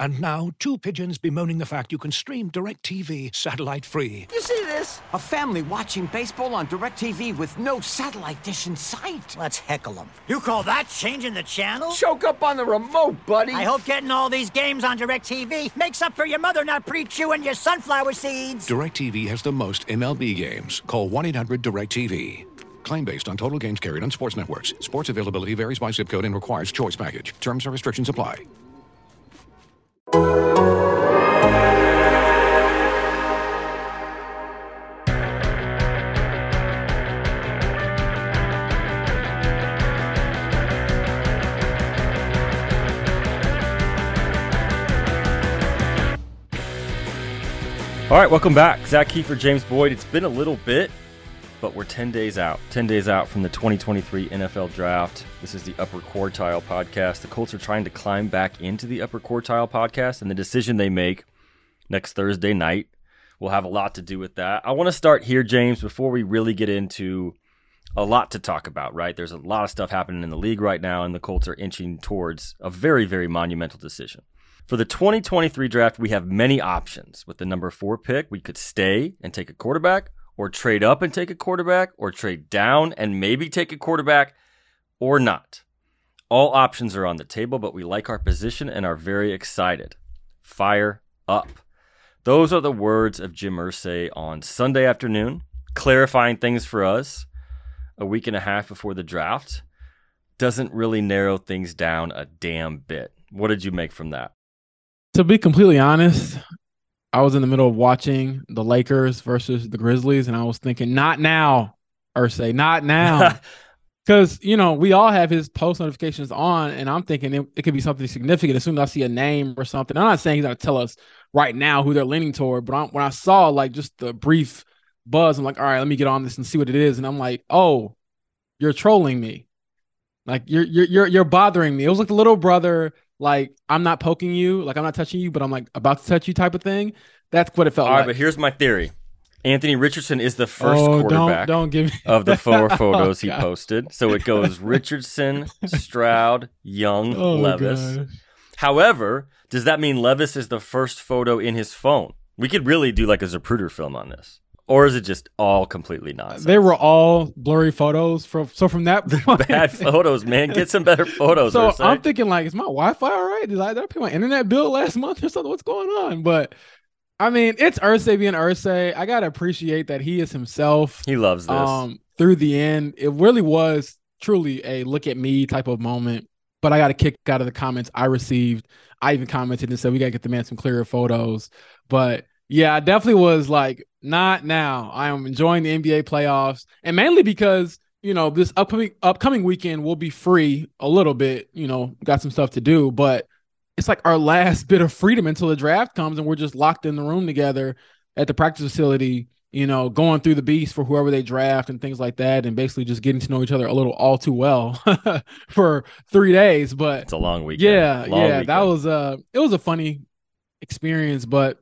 And now, two pigeons bemoaning the fact you can stream DirecTV satellite-free. You see this? A family watching baseball on DirecTV with no satellite dish in sight. Let's heckle them. You call that changing the channel? Choke up on the remote, buddy. I hope getting all these games on DirecTV makes up for your mother not pre-chewing your sunflower seeds. DirecTV has the most MLB games. Call 1-800-DirecTV. Claim based on total games carried on sports networks. Sports availability varies by zip code and requires choice package. Terms and restrictions apply. All right, welcome back. Zach Kiefer, James Boyd. It's been a little bit, but we're 10 days out. 10 days out from the 2023 NFL Draft. This is the Upper Quartile Podcast. The Colts are trying to climb back into the Upper Quartile Podcast, and the decision they make next Thursday night will have a lot to do with that. I want to start here, James, before we really get into a lot to talk about, right? There's a lot of stuff happening in the league right now, and the Colts are inching towards a very, very monumental decision. For the 2023 draft, we have many options. With the number 4 pick, we could stay and take a quarterback, or trade up and take a quarterback, or trade down and maybe take a quarterback, or not. All options are on the table, but we like our position and are very excited. Fire up. Those are the words of Jim Irsay on Sunday afternoon, clarifying things for us a week and a half before the draft. Doesn't really narrow things down a damn bit. What did you make from that? To be completely honest, I was in the middle of watching the Lakers versus the Grizzlies, and I was thinking, not now, Irsay, not now. Because, you know, we all have his post notifications on, and I'm thinking it could be something significant as soon as I see a name or something. I'm not saying he's going to tell us right now who they're leaning toward, but when I saw, like, just the brief buzz, I'm like, all right, let me get on this and see what it is. And I'm like, oh, you're trolling me. Like, you're bothering me. It was like the little brother, like, I'm not poking you, like, I'm not touching you, but I'm, like, about to touch you type of thing. That's what it felt like. All right, but here's my theory. Anthony Richardson is the first quarterback don't give me of the 4 photos he posted. So it goes Richardson, Stroud, Young, Levis. Gosh. However, does that mean Levis is the first photo in his phone? We could really do like a Zapruder film on this. Or is it just all completely nonsense? They were all blurry photos. From that point. Bad photos, man. Get some better photos. So Irsay. I'm thinking, like, is my Wi-Fi all right? Did I pay my internet bill last month or something? What's going on? But I mean, it's Irsay being Irsay. I gotta appreciate that he is himself. He loves this. Through the end, it really was truly a look at me type of moment. But I got a kick out of the comments I received. I even commented and said we gotta get the man some clearer photos. But yeah, I definitely was like, not now. I am enjoying the NBA playoffs, and mainly because, you know, this upcoming weekend will be free a little bit. You know, got some stuff to do, but it's like our last bit of freedom until the draft comes, and we're just locked in the room together at the practice facility, you know, going through the beast for whoever they draft and things like that, and basically just getting to know each other a little all too well for 3 days. But it's a long weekend. Yeah, weekend. That was it was a funny experience, but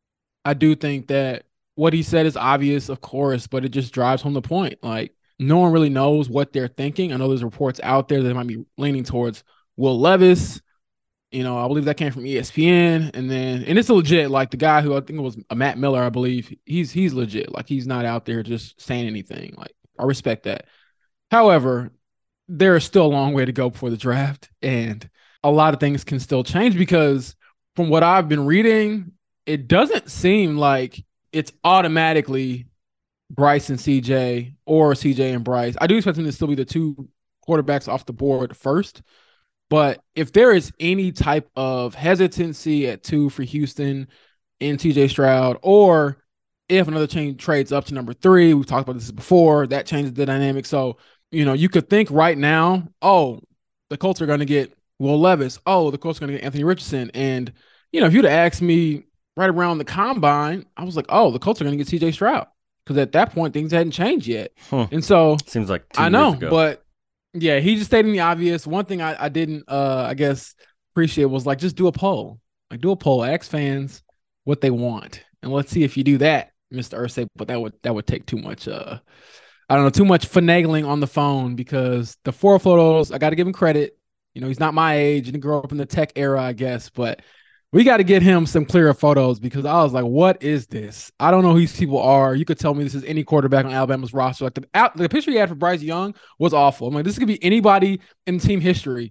I do think that what he said is obvious, of course, but it just drives home the point. Like, no one really knows what they're thinking. I know there's reports out there that might be leaning towards Will Levis. You know, I believe that came from ESPN, and it's legit. Like, the guy who I think it was Matt Miller, I believe, he's legit. Like, he's not out there just saying anything. Like, I respect that. However, there is still a long way to go before the draft, and a lot of things can still change because from what I've been reading, it doesn't seem like it's automatically Bryce and CJ or CJ and Bryce. I do expect them to still be the 2 quarterbacks off the board first. But if there is any type of hesitancy at 2 for Houston in TJ Stroud, or if another team trades up to number 3, we've talked about this before, that changes the dynamic. So, you know, you could think right now, oh, the Colts are going to get Will Levis. Oh, the Colts are going to get Anthony Richardson. And, you know, if you'd have asked me right around the combine, I was like, oh, the Colts are going to get CJ Stroud. Because at that point, things hadn't changed yet. And so seems like 2 I know, years ago. But yeah, he just stating the obvious. One thing I didn't, I guess, appreciate was, like, just do a poll. Like, do a poll. Ask fans what they want. And let's see if you do that, Mr. Irsay. But that would take too much, I don't know, too much finagling on the phone, because the 4 photos, I got to give him credit. You know, he's not my age. He didn't grow up in the tech era, I guess. But We got to get him some clearer photos because I was like, what is this? I don't know who these people are. You could tell me this is any quarterback on Alabama's roster. Like the picture he had for Bryce Young was awful. I'm like, this could be anybody in team history.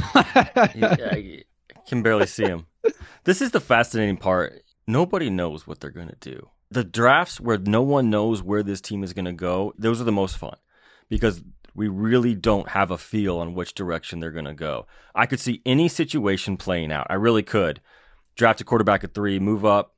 I can barely see him. This is the fascinating part. Nobody knows what they're going to do. The drafts where no one knows where this team is going to go, those are the most fun because we really don't have a feel on which direction they're going to go. I could see any situation playing out. I really could. Draft a quarterback at 3, move up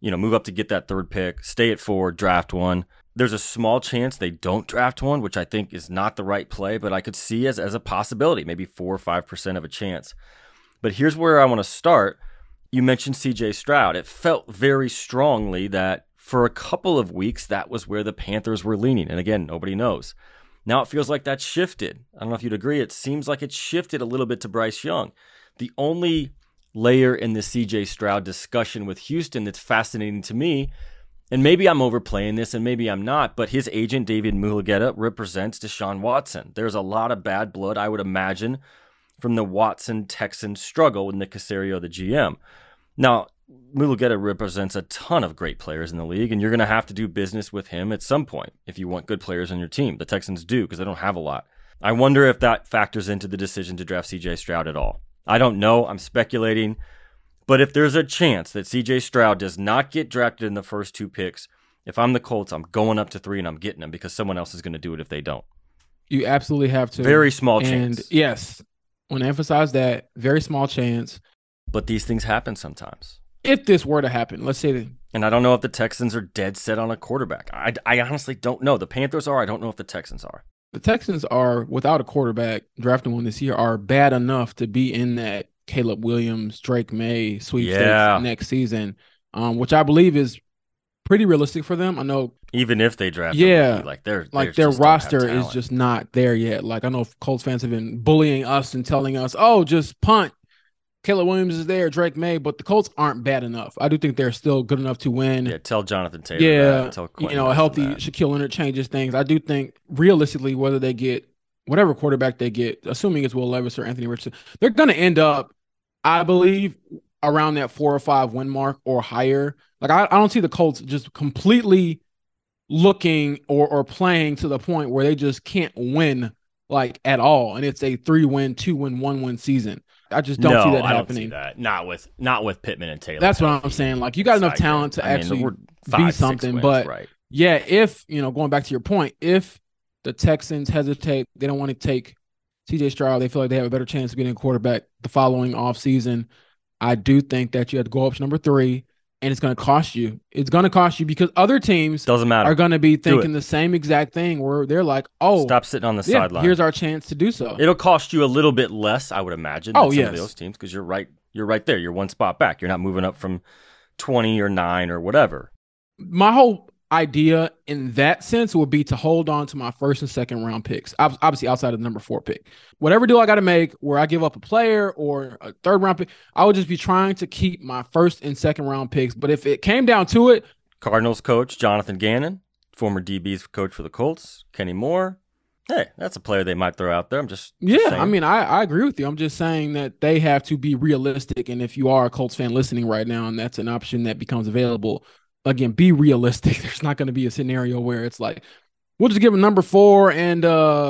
to get that 3rd pick, stay at 4, draft one. There's a small chance they don't draft one, which I think is not the right play, but I could see as a possibility, maybe 4 or 5% of a chance. But here's where I want to start. You mentioned CJ Stroud. It felt very strongly that for a couple of weeks, that was where the Panthers were leaning. And again, nobody knows. Now it feels like that shifted. I don't know if you'd agree. It seems like it shifted a little bit to Bryce Young. The only layer in the CJ Stroud discussion with Houston that's fascinating to me, and maybe I'm overplaying this and maybe I'm not, but his agent, David Mulugheta, represents Deshaun Watson. There's a lot of bad blood, I would imagine, from the Watson-Texan struggle with Nick Caserio, the GM. Now, Mulugheta represents a ton of great players in the league, and you're going to have to do business with him at some point if you want good players on your team. The Texans do because they don't have a lot. I wonder if that factors into the decision to draft CJ Stroud at all. I don't know. I'm speculating. But if there's a chance that CJ Stroud does not get drafted in the first 2 picks, if I'm the Colts, I'm going up to 3 and I'm getting him because someone else is going to do it if they don't. You absolutely have to. Very small chance. And yes, I want to emphasize that. Very small chance. But these things happen sometimes. If this were to happen, let's say that. And I don't know if the Texans are dead set on a quarterback. I honestly don't know. The Panthers are. I don't know if the Texans are. The Texans are, without a quarterback, drafting one this year, are bad enough to be in that Caleb Williams, Drake May sweepstakes next season, which I believe is pretty realistic for them. I know, even if they draft, their just roster is just not there yet. Like I know Colts fans have been bullying us and telling us, "Oh, just punt." Caleb Williams is there, Drake May, but the Colts aren't bad enough. I do think they're still good enough to win. Yeah, tell Jonathan Taylor that. Tell Quentin a healthy Shaquille Leonard changes things. I do think realistically, whether they get whatever quarterback they get, assuming it's Will Levis or Anthony Richardson, they're going to end up, I believe, around that 4 or 5 win mark or higher. Like I don't see the Colts just completely looking or playing to the point where they just can't win like at all, and it's a 3-win, 2-win, 1-win season. I just don't see that happening. I don't see that. Not with Pittman and Taylor. That's what I'm saying. Like you got enough talent to actually be something. Wins, but right. Yeah, if going back to your point, if the Texans hesitate, they don't want to take CJ Stroud, they feel like they have a better chance of getting a quarterback the following offseason. I do think that you have to go up to number 3, and it's going to cost you. It's going to cost you because other teams are going to be thinking the same exact thing where they're like, oh, stop sitting on the sideline. Here's our chance to do so. It'll cost you a little bit less, I would imagine, than some of those teams because you're right there. You're one spot back. You're not moving up from 20 or 9 or whatever. My whole idea in that sense would be to hold on to my 1st and 2nd round picks, obviously outside of the number 4 pick. Whatever deal I got to make where I give up a player or a 3rd round pick, I would just be trying to keep my 1st and 2nd round picks. But if it came down to it, Cardinals coach Jonathan Gannon, former DB's coach for the Colts, Kenny Moore. Hey, that's a player they might throw out there. I'm just saying. I mean, I agree with you. I'm just saying that they have to be realistic. And if you are a Colts fan listening right now, and that's an option that becomes available, again, be realistic. There's not going to be a scenario where it's like, we'll just give them number 4 and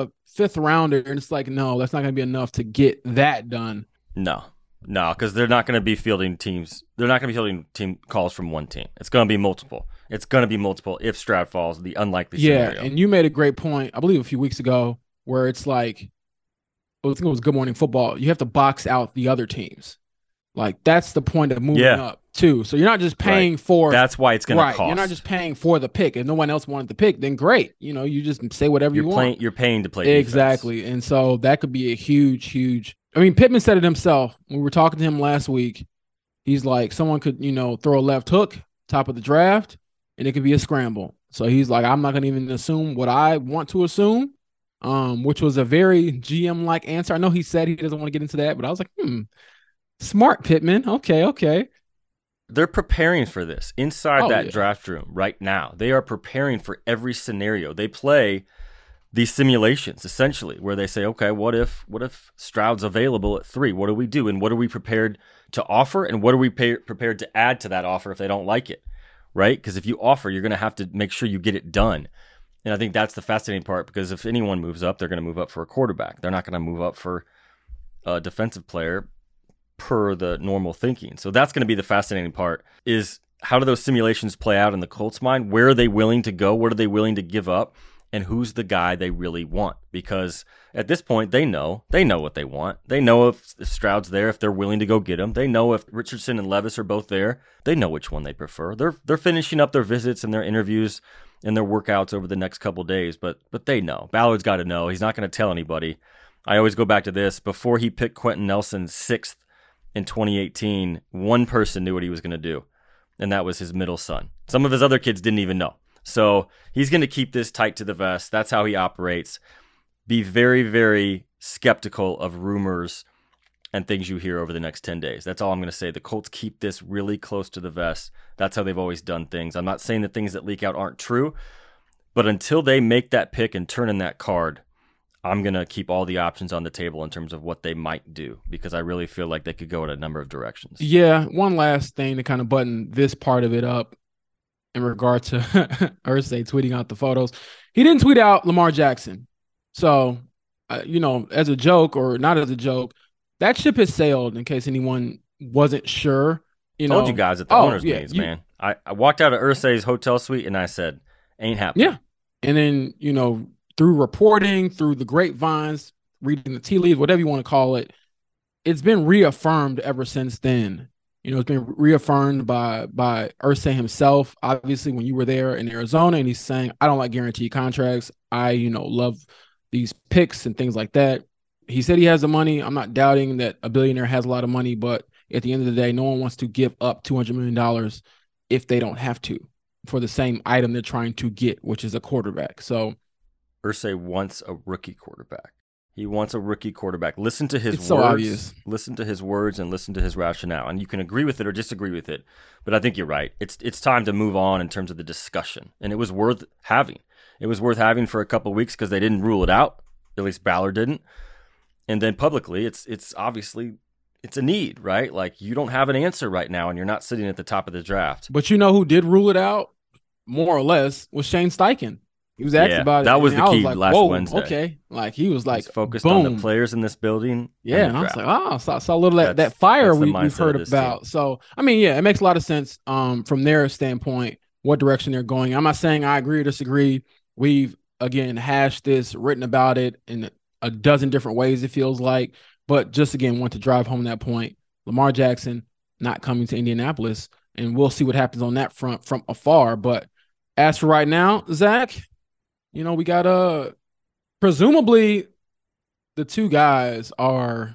5th rounder. And it's like, no, that's not going to be enough to get that done. No, because they're not going to be fielding teams. They're not going to be fielding team calls from one team. It's going to be multiple. It's going to be multiple if Stroud falls, the unlikely scenario. Yeah, and you made a great point, I believe a few weeks ago, where it's like, I think it was Good Morning Football. You have to box out the other teams. Like, that's the point of moving up, too. So you're not just paying for... That's why it's going to cost. You're not just paying for the pick. If no one else wanted the pick, then great. You just say whatever you want. You're paying to play defense. Exactly. And so that could be a huge... I mean, Pittman said it himself. When we were talking to him last week, he's like, someone could, throw a left hook, top of the draft, and it could be a scramble. So he's like, I'm not going to even assume what I want to assume, which was a very GM-like answer. I know he said he doesn't want to get into that, but I was like, smart, Pittman. Okay. They're preparing for this inside that draft room right now. They are preparing for every scenario. They play these simulations, essentially, where they say, okay, what if Stroud's available at 3? What do we do? And what are we prepared to offer, and what are we prepared to add to that offer if they don't like it, right? Because if you offer, you're going to have to make sure you get it done. And I think that's the fascinating part, because if anyone moves up, they're going to move up for a quarterback. They're not going to move up for a defensive player per the normal thinking. So that's going to be the fascinating part, is how do those simulations play out in the Colts' mind? Where are they willing to go? What are they willing to give up? And who's the guy they really want? Because at this point, they know what they want. They know if Stroud's there, if they're willing to go get him. They know if Richardson and Levis are both there. They know which one they prefer. They're finishing up their visits and their interviews and their workouts over the next couple of days, but they know. Ballard's got to know. He's not going to tell anybody. I always go back to this. Before he picked Quentin Nelson 6th in 2018, one person knew what he was going to do, and that was his middle son. Some of his other kids didn't even know. So he's going to keep this tight to the vest. That's how he operates. Be very, very skeptical of rumors and things you hear over the next 10 days. That's all I'm going to say. The Colts keep this really close to the vest. That's how they've always done things. I'm not saying the things that leak out aren't true, but until they make that pick and turn in that card, I'm going to keep all the options on the table in terms of what they might do, because I really feel like they could go in a number of directions. Yeah, one last thing to kind of button this part of it up in regard to Irsay tweeting out the photos. He didn't tweet out Lamar Jackson. So, as a joke or not as a joke, that ship has sailed, in case anyone wasn't sure. Told you guys at the owners' meetings, man. I walked out of Irsay's hotel suite and I said, ain't happening. Yeah. And then, through reporting, through the grapevines, reading the tea leaves, whatever you want to call it, it's been reaffirmed ever since then. It's been reaffirmed by Irsay himself, obviously, when you were there in Arizona, and he's saying, I don't like guaranteed contracts. I, love these picks and things like that. He said he has the money. I'm not doubting that a billionaire has a lot of money, but at the end of the day, no one wants to give up $200 million if they don't have to for the same item they're trying to get, which is a quarterback. So Irsay wants a rookie quarterback. He wants a rookie quarterback. Listen to his words. So obvious. Listen to his words and listen to his rationale. And you can agree with it or disagree with it, but I think you're right. It's time to move on in terms of the discussion. And it was worth having. It was worth having for a couple of weeks because they didn't rule it out. At least Ballard didn't. And then publicly, it's obviously it's a need, right? Like, you don't have an answer right now, and you're not sitting at the top of the draft. But who did rule it out, more or less, was Shane Steichen. He was asked about it. That was the key last Wednesday. Okay. Like, he was like, he's focused boom. on the players in this building. Yeah, and I was like, I saw a little that fire we've heard about. Team. So, I mean, yeah, it makes a lot of sense from their standpoint, what direction they're going. I'm not saying I agree or disagree. We've, again, hashed this, written about it in a dozen different ways, it feels like. But just, again, want to drive home that point. Lamar Jackson not coming to Indianapolis, and we'll see what happens on that front from afar. But as for right now, Zach, we got presumably the two guys are,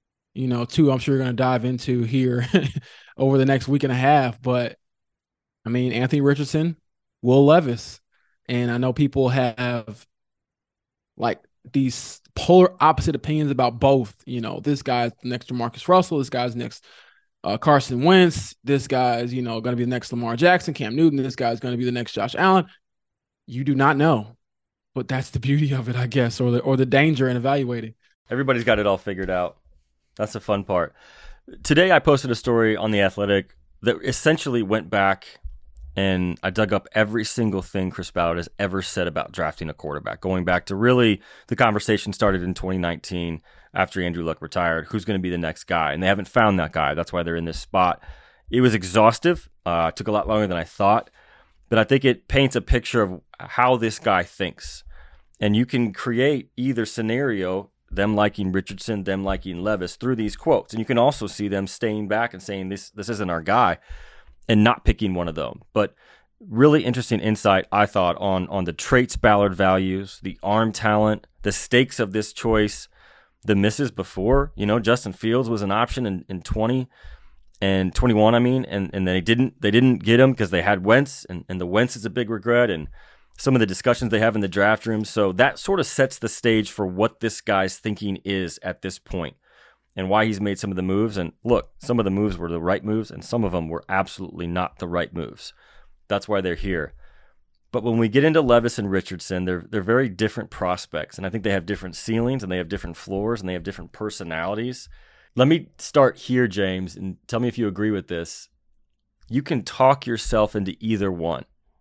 two I'm sure you're going to dive into here over the next week and a half. But, I mean, Anthony Richardson, Will Levis. And I know people have, like, these polar opposite opinions about both. This guy's next to Marcus Russell. This guy's next Carson Wentz. This guy's, going to be the next Lamar Jackson, Cam Newton. This guy's going to be the next Josh Allen. You do not know. But that's the beauty of it, I guess, or the danger in evaluating. Everybody's got it all figured out. That's the fun part. Today I posted a story on The Athletic that essentially went back and I dug up every single thing Chris Ballard has ever said about drafting a quarterback, going back to really the conversation started in 2019 after Andrew Luck retired. Who's going to be the next guy? And they haven't found that guy. That's why they're in this spot. It was exhaustive. Took a lot longer than I thought. But I think it paints a picture of how this guy thinks. And you can create either scenario, them liking Richardson, them liking Levis, through these quotes. And you can also see them staying back and saying, this isn't our guy, and not picking one of them. But really interesting insight, I thought, on the traits Ballard values, the arm talent, the stakes of this choice, the misses before. Justin Fields was an option in 20 and 21, and they didn't get him because they had Wentz, and the Wentz is a big regret, and some of the discussions they have in the draft room. So that sort of sets the stage for what this guy's thinking is at this point and why he's made some of the moves. And look, some of the moves were the right moves, and some of them were absolutely not the right moves. That's why they're here. But when we get into Levis and Richardson, they're very different prospects, and I think they have different ceilings, and they have different floors, and they have different personalities. Let me start here, James, and tell me if you agree with this. You can talk yourself into either one.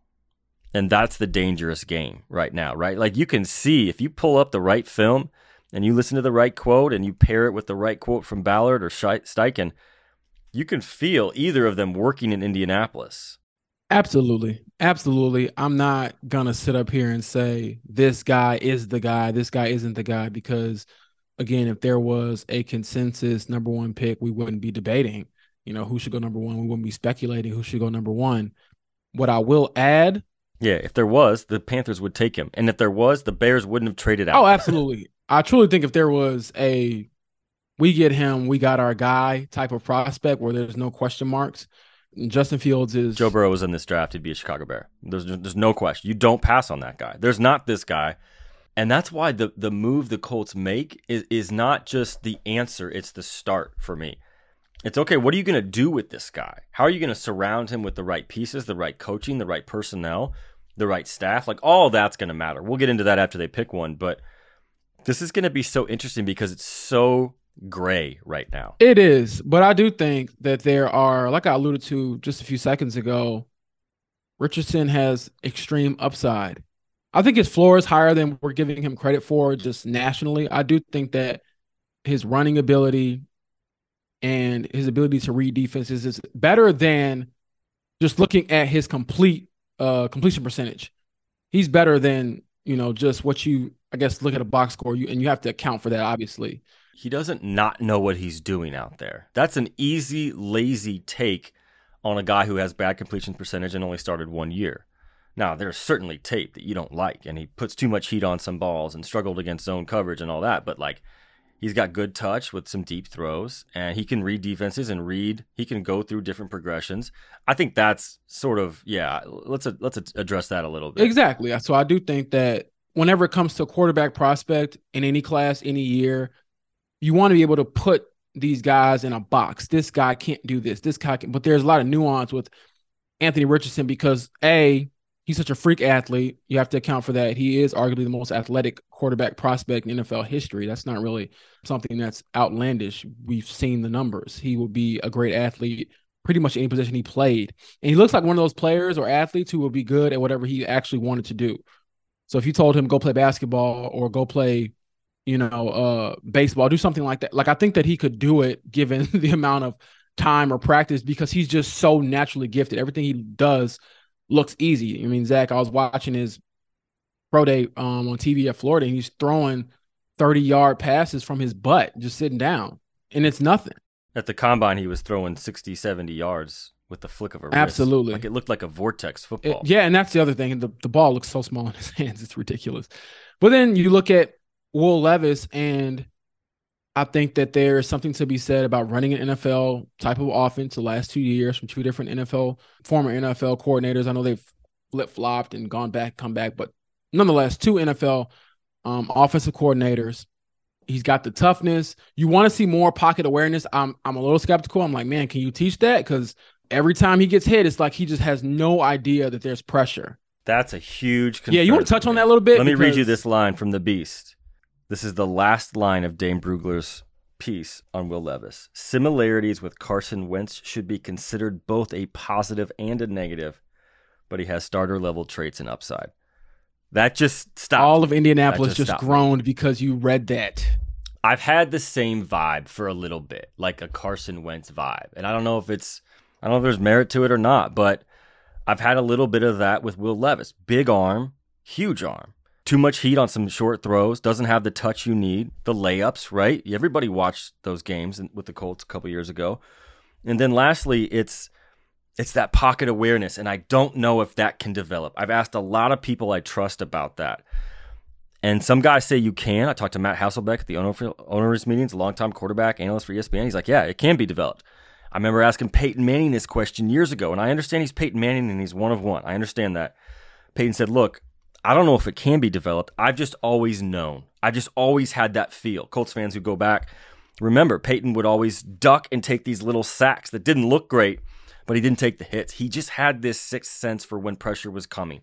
And that's the dangerous game right now, right? Like you can see if you pull up the right film and you listen to the right quote and you pair it with the right quote from Ballard or Steichen, you can feel either of them working in Indianapolis. Absolutely. Absolutely. I'm not going to sit up here and say this guy is the guy, this guy isn't the guy, because again, if there was a consensus number one pick, we wouldn't be debating, who should go number one. We wouldn't be speculating who should go number one. What I will add. Yeah, if there was, the Panthers would take him. And if there was, the Bears wouldn't have traded out. Oh, absolutely. I truly think if there was we get him, we got our guy type of prospect where there's no question marks, Justin Fields is... Joe Burrow was in this draft, he'd be a Chicago Bear. There's no question. You don't pass on that guy. There's not this guy. And that's why the move the Colts make is not just the answer, it's the start for me. It's okay, what are you going to do with this guy? How are you going to surround him with the right pieces, the right coaching, the right personnel, the right staff? Like, all that's going to matter. We'll get into that after they pick one, but this is going to be so interesting because it's so gray right now. It is, but I do think that there are, like I alluded to just a few seconds ago, Richardson has extreme upside. I think his floor is higher than we're giving him credit for just nationally. I do think that his running ability and his ability to read defenses is better than just looking at his completion percentage. He's better than, just what you, I guess, look at a box score, and you have to account for that, obviously. He doesn't not know what he's doing out there. That's an easy, lazy take on a guy who has bad completion percentage and only started 1 year. Now, there's certainly tape that you don't like, and he puts too much heat on some balls and struggled against zone coverage and all that, but he's got good touch with some deep throws, and he can read defenses and he can go through different progressions. I think that's sort of, let's address that a little bit. Exactly. So I do think that whenever it comes to a quarterback prospect in any class, any year, you want to be able to put these guys in a box. This guy can't do this. This guy can, but there's a lot of nuance with Anthony Richardson because he's such a freak athlete. You have to account for that. He is arguably the most athletic quarterback prospect in NFL history. That's not really something that's outlandish. We've seen the numbers. He will be a great athlete pretty much any position he played. And he looks like one of those players or athletes who will be good at whatever he actually wanted to do. So if you told him go play basketball or go play, baseball, do something like that. I think that he could do it given the amount of time or practice because he's just so naturally gifted. Everything he does looks easy. I mean, Zach, I was watching his pro day on TV at Florida, and he's throwing 30-yard passes from his butt, just sitting down, and it's nothing. At the combine, he was throwing 60, 70 yards with the flick of a wrist. Absolutely. It looked like a vortex football. And that's the other thing. The ball looks so small in his hands. It's ridiculous. But then you look at Will Levis, and I think that there's something to be said about running an NFL type of offense the last 2 years from two different former NFL coordinators. I know they've flip-flopped and gone back, come back, but nonetheless, two NFL offensive coordinators. He's got the toughness. You want to see more pocket awareness. I'm a little skeptical. I'm like, man, can you teach that? Because every time he gets hit, it's like he just has no idea that there's pressure. That's a huge concern. Yeah, you want to touch on that a little bit? Let me read you this line from The Beast. This is the last line of Dane Brugler's piece on Will Levis. Similarities with Carson Wentz should be considered both a positive and a negative, but he has starter-level traits and upside. That just stopped. All of Indianapolis just groaned because you read that. I've had the same vibe for a little bit, like a Carson Wentz vibe. And I don't know if there's merit to it or not, but I've had a little bit of that with Will Levis. Big arm, huge arm. Too much heat on some short throws, doesn't have the touch you need, the layups, right? Everybody watched those games with the Colts a couple years ago. And then lastly, it's that pocket awareness, and I don't know if that can develop. I've asked a lot of people I trust about that. And some guys say you can. I talked to Matt Hasselbeck at the owners meetings, a longtime quarterback analyst for ESPN. He's like, yeah, it can be developed. I remember asking Peyton Manning this question years ago, and I understand he's Peyton Manning and he's one of one. I understand that. Peyton said, look, I don't know if it can be developed. I've just always known. I've just always had that feel. Colts fans who go back, remember, Peyton would always duck and take these little sacks that didn't look great, but he didn't take the hits. He just had this sixth sense for when pressure was coming.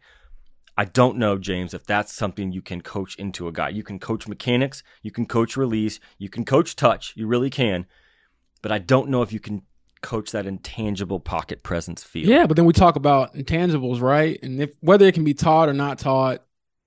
I don't know, James, if that's something you can coach into a guy. You can coach mechanics, you can coach release, you can coach touch. You really can. but I don't know if you can coach that intangible pocket presence feel. Yeah, but then we talk about intangibles, right? And if whether it can be taught or not taught,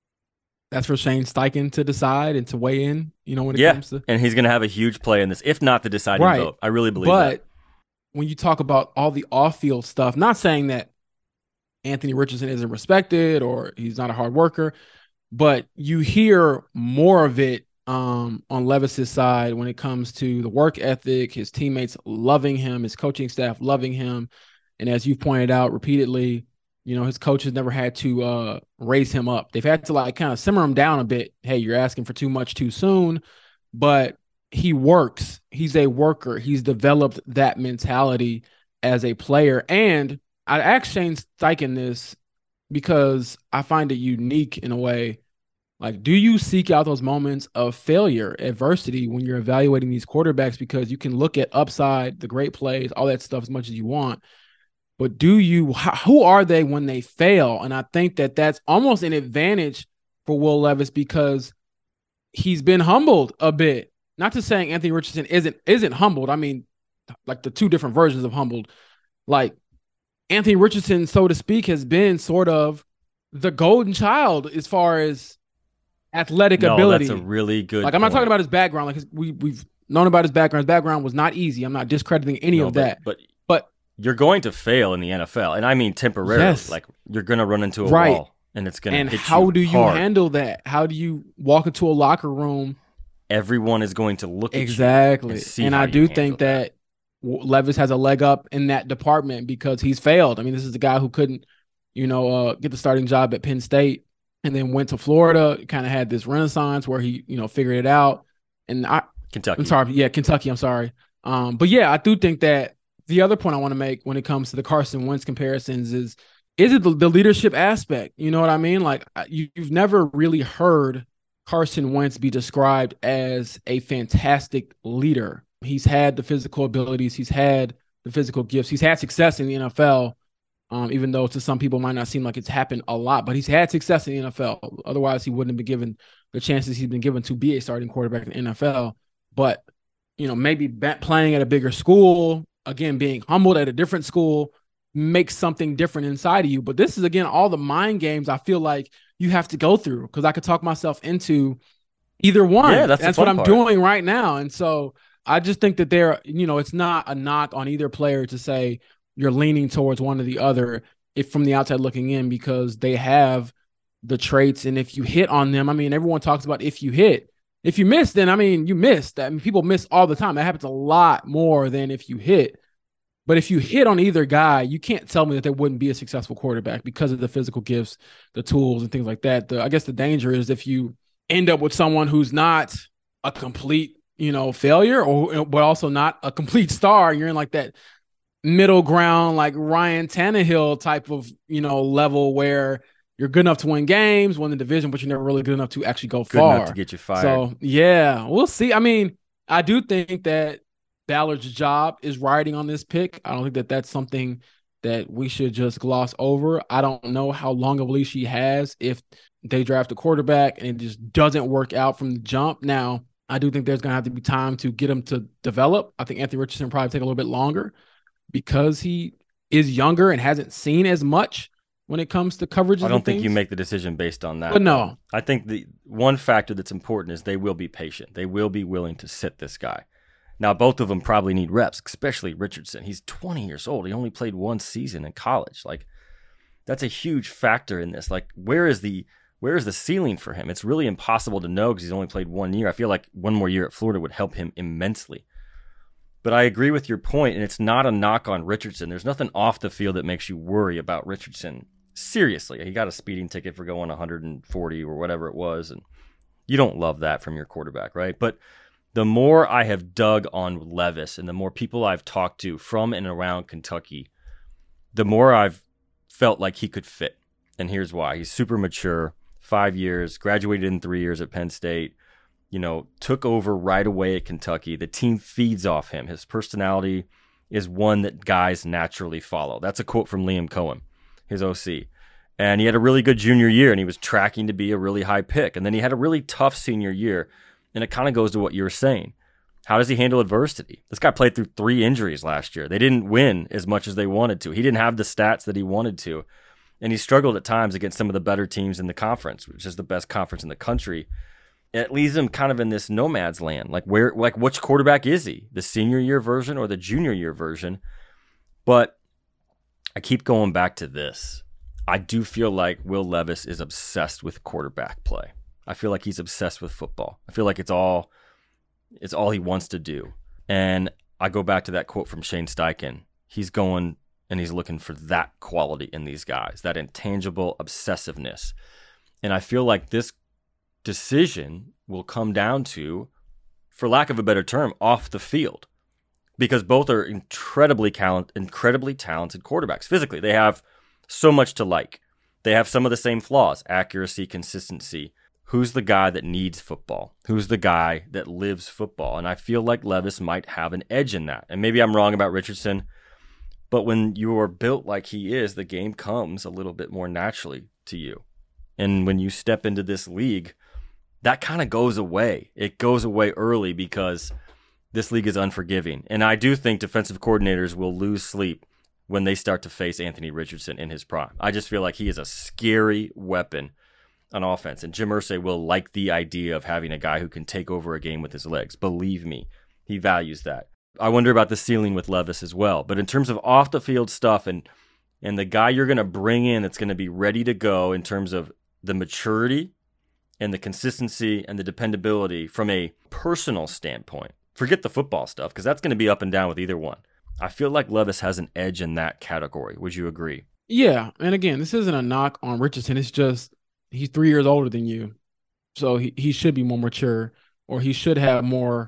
that's for Shane Steichen to decide and to weigh in, when it comes to. And he's going to have a huge play in this, if not the deciding vote. I really believe that. But when you talk about all the off-field stuff, not saying that Anthony Richardson isn't respected or he's not a hard worker, but you hear more of it on Levis's side when it comes to the work ethic, his teammates loving him, his coaching staff loving him. And as you've pointed out repeatedly, his coaches never had to raise him up. They've had to kind of simmer him down a bit. Hey, you're asking for too much too soon, but he works. He's a worker. He's developed that mentality as a player. And I asked Shane Steichen this because I find it unique in a way. Like, do you seek out those moments of failure, adversity when you're evaluating these quarterbacks? Because you can look at upside, the great plays, all that stuff as much as you want. But who are they when they fail? And I think that that's almost an advantage for Will Levis because he's been humbled a bit. Not to saying Anthony Richardson isn't humbled. I mean, like the two different versions of humbled. Like Anthony Richardson, so to speak, has been sort of the golden child as far as athletic ability. That's a really good I'm not talking about his background. Like we've known about his background. His background was not easy. I'm not discrediting any of that. But you're going to fail in the NFL, and I mean temporarily. Yes. Like you're going to run into a wall, and it's going to hit you hard. And how do you handle that? How do you walk into a locker room? Everyone is going to look at exactly. you. And I do think that Levis has a leg up in that department because he's failed. I mean, this is the guy who couldn't, get the starting job at Penn State and then went to Florida, kind of had this renaissance where he, figured it out. And Kentucky. I'm sorry. Yeah, Kentucky. I'm sorry. But yeah, I do think that the other point I want to make when it comes to the Carson Wentz comparisons is it the leadership aspect? You know what I mean? Like you've never really heard Carson Wentz be described as a fantastic leader. He's had the physical abilities. He's had the physical gifts. He's had success in the NFL, even though to some people it might not seem like it's happened a lot. But he's had success in the NFL. Otherwise, he wouldn't have been given the chances he's been given to be a starting quarterback in the NFL. But, maybe playing at a bigger school, again, being humbled at a different school makes something different inside of you. But this is, again, all the mind games I feel like you have to go through because I could talk myself into either one. Yeah, that's what I'm doing right now. And so I just think that it's not a knock on either player to say you're leaning towards one or the other if from the outside looking in because they have the traits. And if you hit on them, I mean, everyone talks about if you hit. If you miss, then, I mean, you missed. I mean, people miss all the time. That happens a lot more than if you hit. But if you hit on either guy, you can't tell me that there wouldn't be a successful quarterback because of the physical gifts, the tools, and things like that. I guess the danger is if you end up with someone who's not a complete, failure but also not a complete star. You're in like that middle ground, like Ryan Tannehill type of, level where you're good enough to win games, win the division, but you're never really good enough to actually go far. Good enough to get you fired. So, yeah, we'll see. I mean, I do think that Ballard's job is riding on this pick. I don't think that that's something that we should just gloss over. I don't know how long of a leash he has if they draft a quarterback and it just doesn't work out from the jump. Now, I do think there's going to have to be time to get him to develop. I think Anthony Richardson probably take a little bit longer because he is younger and hasn't seen as much when it comes to coverage. I don't think you make the decision based on that. But no. I think the one factor that's important is they will be patient. They will be willing to sit this guy. Now, both of them probably need reps, especially Richardson. He's 20 years old. He only played one season in college. Like, that's a huge factor in this. Like, where is the ceiling for him? It's really impossible to know because he's only played 1 year. I feel like one more year at Florida would help him immensely. But I agree with your point, and it's not a knock on Richardson. There's nothing off the field that makes you worry about Richardson. Seriously, he got a speeding ticket for going 140 or whatever it was, and you don't love that from your quarterback, right? But the more I have dug on Levis and the more people I've talked to from and around Kentucky, the more I've felt like he could fit. And here's why. He's super mature, 5 years, graduated in 3 years at Penn State, took over right away at Kentucky. The team feeds off him. His personality is one that guys naturally follow. That's a quote from Liam Cohen, his OC. And he had a really good junior year, and he was tracking to be a really high pick. And then he had a really tough senior year. And it kind of goes to what you were saying. How does he handle adversity? This guy played through 3 injuries last year. They didn't win as much as they wanted to. He didn't have the stats that he wanted to. And he struggled at times against some of the better teams in the conference, which is the best conference in the country. It leaves him kind of in this nomad's land. Which quarterback is he? The senior year version or the junior year version? But I keep going back to this. I do feel like Will Levis is obsessed with quarterback play. I feel like he's obsessed with football. I feel like it's all he wants to do. And I go back to that quote from Shane Steichen. He's going and he's looking for that quality in these guys, that intangible obsessiveness. And I feel like this decision will come down to, for lack of a better term, off the field. Because both are incredibly talented quarterbacks. Physically, they have so much to like. They have some of the same flaws: accuracy, consistency. Who's the guy that needs football? Who's the guy that lives football? And I feel like Levis might have an edge in that. And maybe I'm wrong about Richardson, but when you are built like he is, the game comes a little bit more naturally to you. And when you step into this league, that kind of goes away. It goes away early because this league is unforgiving. And I do think defensive coordinators will lose sleep when they start to face Anthony Richardson in his prime. I just feel like he is a scary weapon on offense. And Jim Irsay will like the idea of having a guy who can take over a game with his legs. Believe me, he values that. I wonder about the ceiling with Levis as well. But in terms of off the field stuff and the guy you're going to bring in that's going to be ready to go in terms of the maturity and the consistency and the dependability from a personal standpoint, forget the football stuff because that's going to be up and down with either one. I feel like Levis has an edge in that category. Would you agree? Yeah. And again, this isn't a knock on Richardson. It's just he's 3 years older than you. So he should be more mature, or he should have more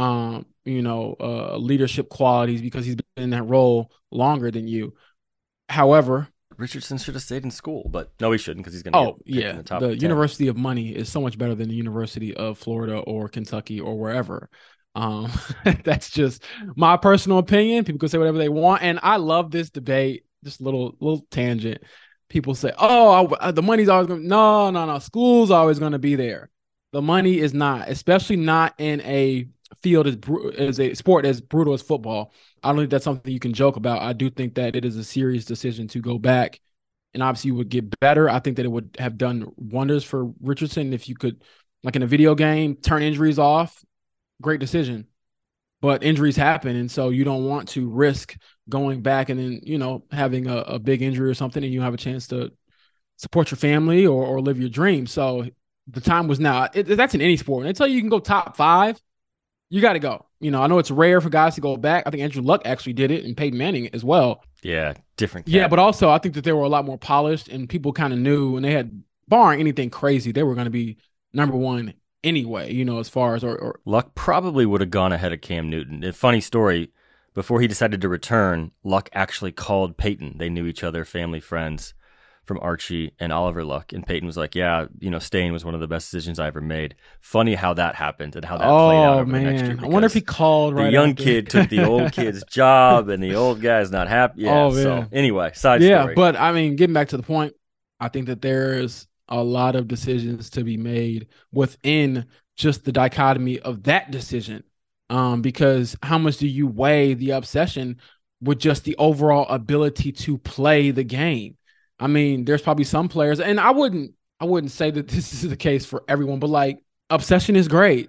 leadership qualities because he's been in that role longer than you. However, Richardson should have stayed in school, but no, he shouldn't because he's going to get in the top 10. University of Money is so much better than the University of Florida or Kentucky or wherever. That's just my personal opinion. People can say whatever they want, and I love this debate. Just a little tangent. People say, the money's always going to... No. School's always going to be there. The money is not, especially not in a field as a sport as brutal as football. I don't think that's something you can joke about. I do think that it is a serious decision to go back, and obviously you would get better. I think that it would have done wonders for Richardson if you could, like in a video game, turn injuries off. Great decision. But injuries happen, and so you don't want to risk going back and then, having a big injury or something, and you have a chance to support your family or live your dream. So the time was now. That's in any sport. Until you can go top 5, you got to go. I know it's rare for guys to go back. I think Andrew Luck actually did it, and Peyton Manning as well. Yeah, different. Yeah, but also I think that they were a lot more polished, and people kind of knew, and they had, barring anything crazy, they were going to be number one anyway, as far as or Luck probably would have gone ahead of Cam Newton. A funny story, before he decided to return, Luck actually called Peyton. They knew each other, family friends, from Archie and Oliver Luck. And Peyton was like, yeah, staying was one of the best decisions I ever made. Funny how that happened and how that played out over the next year. I wonder if he called right The young kid took the old kid's job and the old guy's not happy. Yeah, so anyway, side story. Yeah, but I mean, getting back to the point, I think that there's a lot of decisions to be made within just the dichotomy of that decision. Because how much do you weigh the obsession with just the overall ability to play the game? I mean, there's probably some players, and I wouldn't say that this is the case for everyone, but like obsession is great,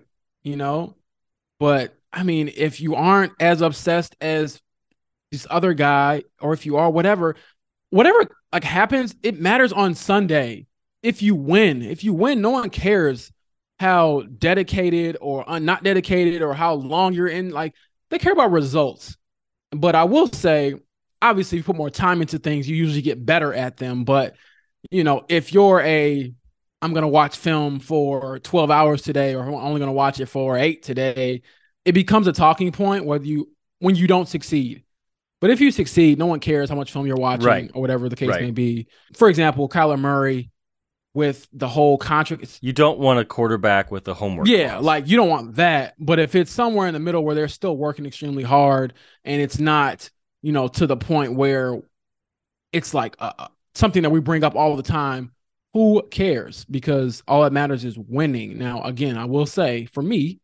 but I mean, if you aren't as obsessed as this other guy, or if you are, whatever like happens, it matters on Sunday. If you win, no one cares how dedicated or not dedicated or how long you're in. Like, they care about results. But I will say, obviously, if you put more time into things, you usually get better at them. But, if you're I'm going to watch film for 12 hours today, or I'm only going to watch it for 8 today, it becomes a talking point when you don't succeed. But if you succeed, no one cares how much film you're watching, right, or whatever the case may be. For example, Kyler Murray, with the whole contract. You don't want a quarterback with a homework clause. Like, you don't want that. But if it's somewhere in the middle where they're still working extremely hard, and it's not, to the point where it's like something that we bring up all the time, who cares? Because all that matters is winning. Now, again, I will say, for me,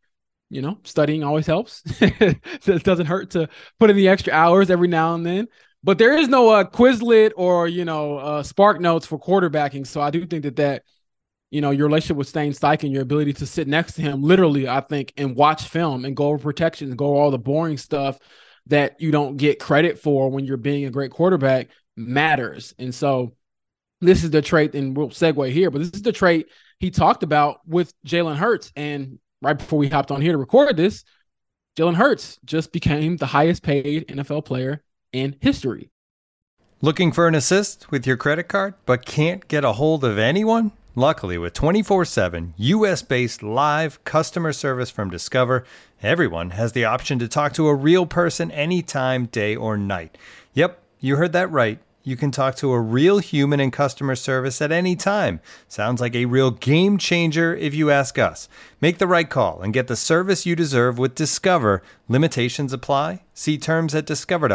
studying always helps. It doesn't hurt to put in the extra hours every now and then. But there is no Quizlet or, Spark Notes for quarterbacking. So I do think that your relationship with Shane Steichen, your ability to sit next to him literally, I think, and watch film and go over protections and go over all the boring stuff that you don't get credit for when you're being a great quarterback matters. And so this is the trait, and we'll segue here, but this is the trait he talked about with Jalen Hurts. And right before we hopped on here to record this, Jalen Hurts just became the highest paid NFL player in history. Looking for an assist with your credit card, but can't get a hold of anyone? Luckily, with 24/7 U.S.-based live customer service from Discover, everyone has the option to talk to a real person anytime, day or night. Yep, you heard that right. You can talk to a real human in customer service at any time. Sounds like a real game changer if you ask us. Make the right call and get the service you deserve with Discover. Limitations apply. See terms at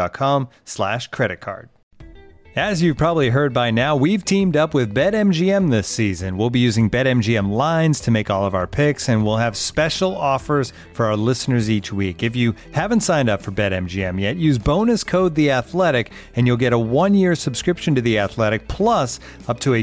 discover.com/creditcard. As you've probably heard by now, we've teamed up with BetMGM this season. We'll be using BetMGM lines to make all of our picks, and we'll have special offers for our listeners each week. If you haven't signed up for BetMGM yet, use bonus code THEATHLETIC, and you'll get a 1-year subscription to The Athletic, plus up to a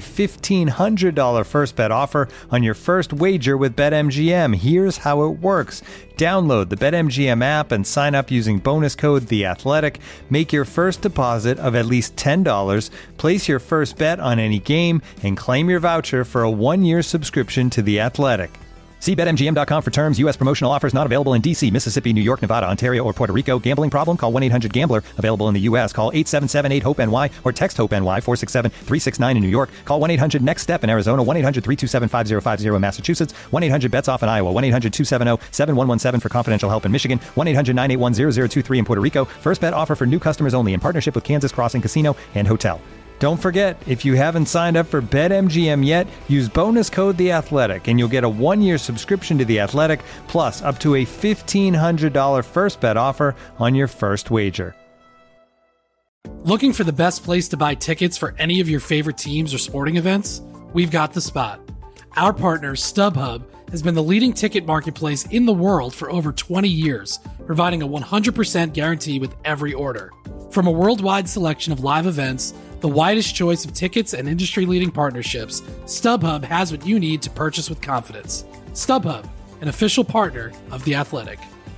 $1,500 first bet offer on your first wager with BetMGM. Here's how it works. Download the BetMGM app and sign up using bonus code THEATHLETIC. Make your first deposit of at least $10. Place your first bet on any game and claim your voucher for a 1-year subscription to The Athletic. See BetMGM.com for terms. U.S. promotional offers not available in D.C., Mississippi, New York, Nevada, Ontario, or Puerto Rico. Gambling problem? Call 1-800-GAMBLER. Available in the U.S. Call 877-8-HOPE-NY or text HOPE-NY 467-369 in New York. Call 1-800-NEXT-STEP in Arizona. 1-800-327-5050 in Massachusetts. 1-800-BETS-OFF in Iowa. 1-800-270-7117 for confidential help in Michigan. 1-800-981-0023 in Puerto Rico. First bet offer for new customers only in partnership with Kansas Crossing Casino and Hotel. Don't forget, if you haven't signed up for BetMGM yet, use bonus code THEATHLETIC and you'll get a 1-year subscription to The Athletic, plus up to a $1,500 first bet offer on your first wager. Looking for the best place to buy tickets for any of your favorite teams or sporting events? We've got the spot. Our partner, StubHub, has been the leading ticket marketplace in the world for over 20 years, providing a 100% guarantee with every order. From a worldwide selection of live events, the widest choice of tickets and industry-leading partnerships, StubHub has what you need to purchase with confidence. StubHub, an official partner of The Athletic.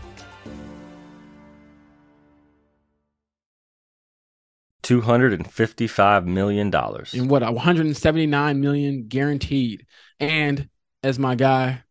$255 million. And what, $179 million guaranteed. And as my guy,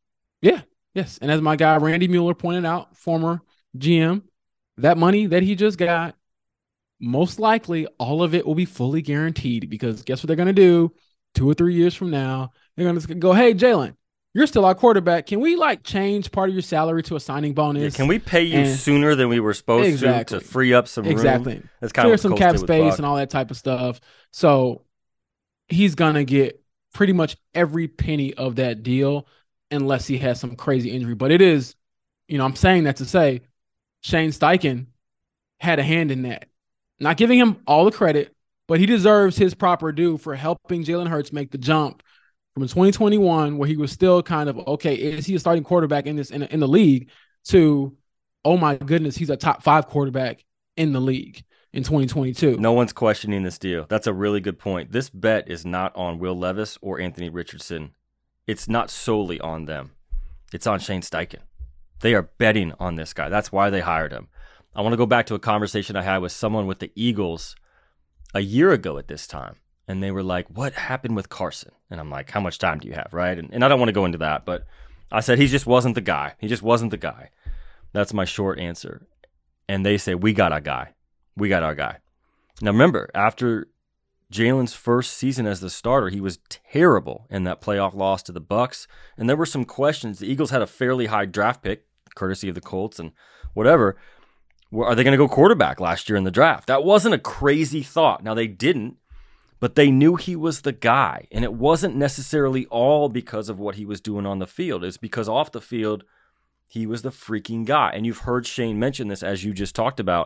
and as my guy Randy Mueller pointed out, former GM, that money that he just got, most likely all of it will be fully guaranteed, because guess what they're going to do 2 or 3 years from now? They're going to go, hey, Jalen, you're still our quarterback. Can we change part of your salary to a signing bonus? Yeah, can we pay you sooner than we were supposed to free up some room? Exactly. That's kind Clear of some cap space and all that type of stuff. So he's going to get pretty much every penny of that deal unless he has some crazy injury. But it is, I'm saying that to say Shane Steichen had a hand in that. Not giving him all the credit, but he deserves his proper due for helping Jalen Hurts make the jump from 2021, where he was still kind of, okay, is he a starting quarterback in the league, to, oh my goodness, he's a top 5 quarterback in the league in 2022. No one's questioning this deal. That's a really good point. This bet is not on Will Levis or Anthony Richardson. It's not solely on them. It's on Shane Steichen. They are betting on this guy. That's why they hired him. I want to go back to a conversation I had with someone with the Eagles a year ago at this time. And they were like, what happened with Carson? And I'm like, how much time do you have, right? And I don't want to go into that, but I said, he just wasn't the guy. He just wasn't the guy. That's my short answer. And they say, we got our guy. We got our guy. Now remember, after Jalen's first season as the starter, he was terrible in that playoff loss to the Bucs. And there were some questions. The Eagles had a fairly high draft pick, courtesy of the Colts and whatever. Are they going to go quarterback last year in the draft? That wasn't a crazy thought. Now, they didn't, but they knew he was the guy. And it wasn't necessarily all because of what he was doing on the field. It's because off the field, he was the freaking guy. And you've heard Shane mention this, as you just talked about.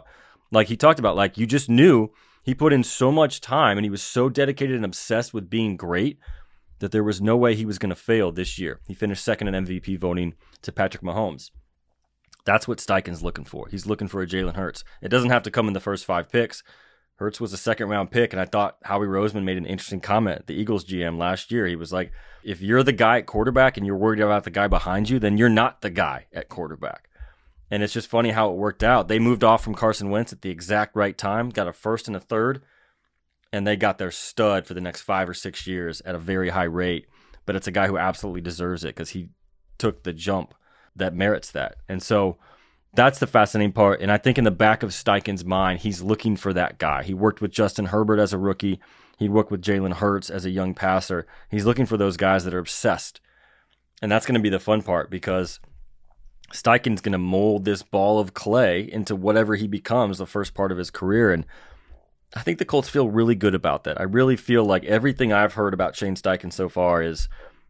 You just knew he put in so much time and he was so dedicated and obsessed with being great that there was no way he was going to fail this year. He finished second in MVP voting to Patrick Mahomes. That's what Steichen's looking for. He's looking for a Jalen Hurts. It doesn't have to come in the first 5 picks. Hurts was a second-round pick, and I thought Howie Roseman made an interesting comment. The Eagles GM last year, he was like, if you're the guy at quarterback and you're worried about the guy behind you, then you're not the guy at quarterback. And it's just funny how it worked out. They moved off from Carson Wentz at the exact right time, got a first and a third, and they got their stud for the next 5 or 6 years at a very high rate. But it's a guy who absolutely deserves it because he took the jump that merits that. And so that's the fascinating part. And I think in the back of Steichen's mind, he's looking for that guy. He worked with Justin Herbert as a rookie. He worked with Jalen Hurts as a young passer. He's looking for those guys that are obsessed. And that's going to be the fun part because Steichen's going to mold this ball of clay into whatever he becomes the first part of his career. And I think the Colts feel really good about that. I really feel like everything I've heard about Shane Steichen so far is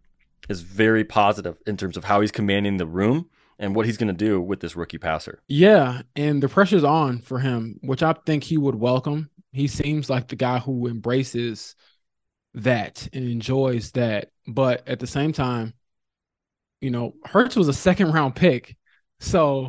very positive in terms of how he's commanding the room and what he's going to do with this rookie passer. Yeah, and the pressure's on for him, which I think he would welcome. He seems like the guy who embraces that and enjoys that. But at the same time, you know, Hurts was a second-round pick. So